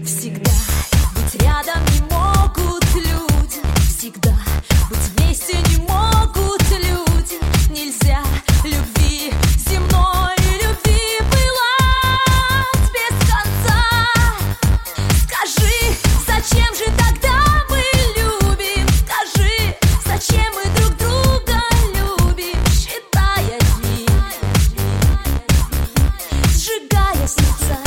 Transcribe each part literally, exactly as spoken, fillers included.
Всегда быть рядом не могут люди. Всегда быть вместе не могут люди. Нельзя любви земной, любви пылать без конца. Скажи, зачем же тогда мы любим? Скажи, зачем мы друг друга любим? Считая дни, сжигая сердца.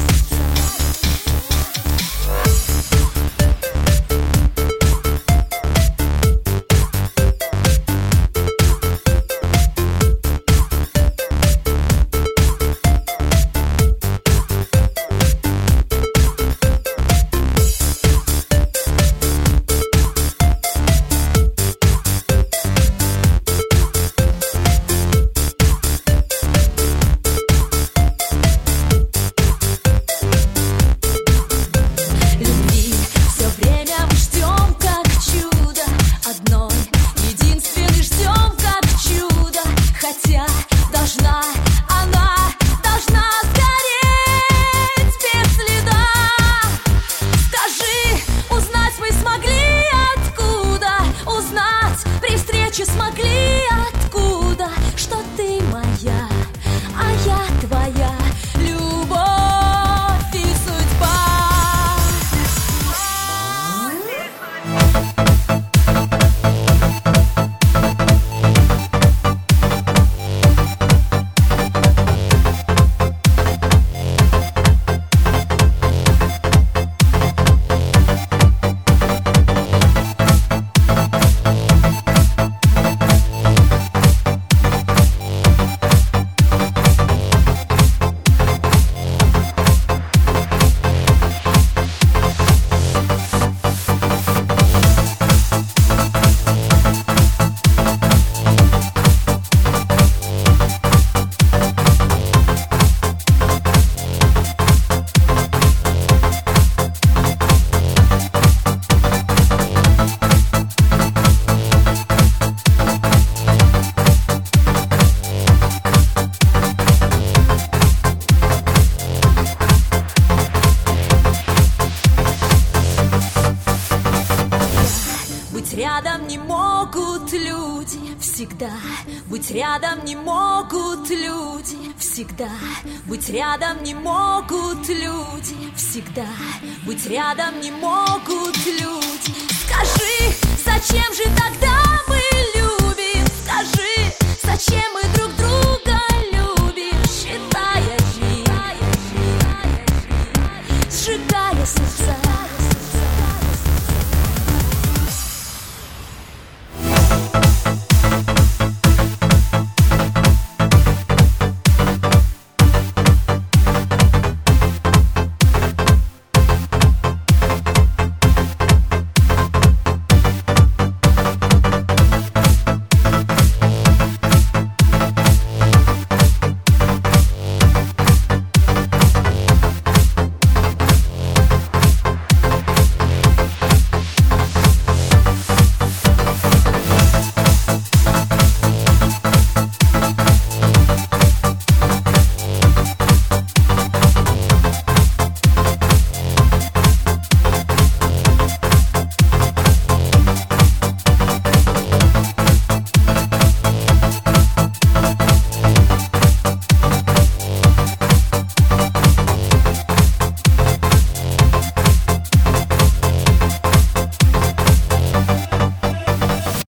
Смогли откуда, что ты моя, а я твоя, любовь и судьба. Быть рядом не могут люди. Всегда быть рядом не могут люди. Всегда быть рядом не могут люди. Всегда быть рядом не могут люди. Скажи, зачем же тогда мы любим? Скажи, зачем мы друг друга любим? Считая дни, сжигая сердца.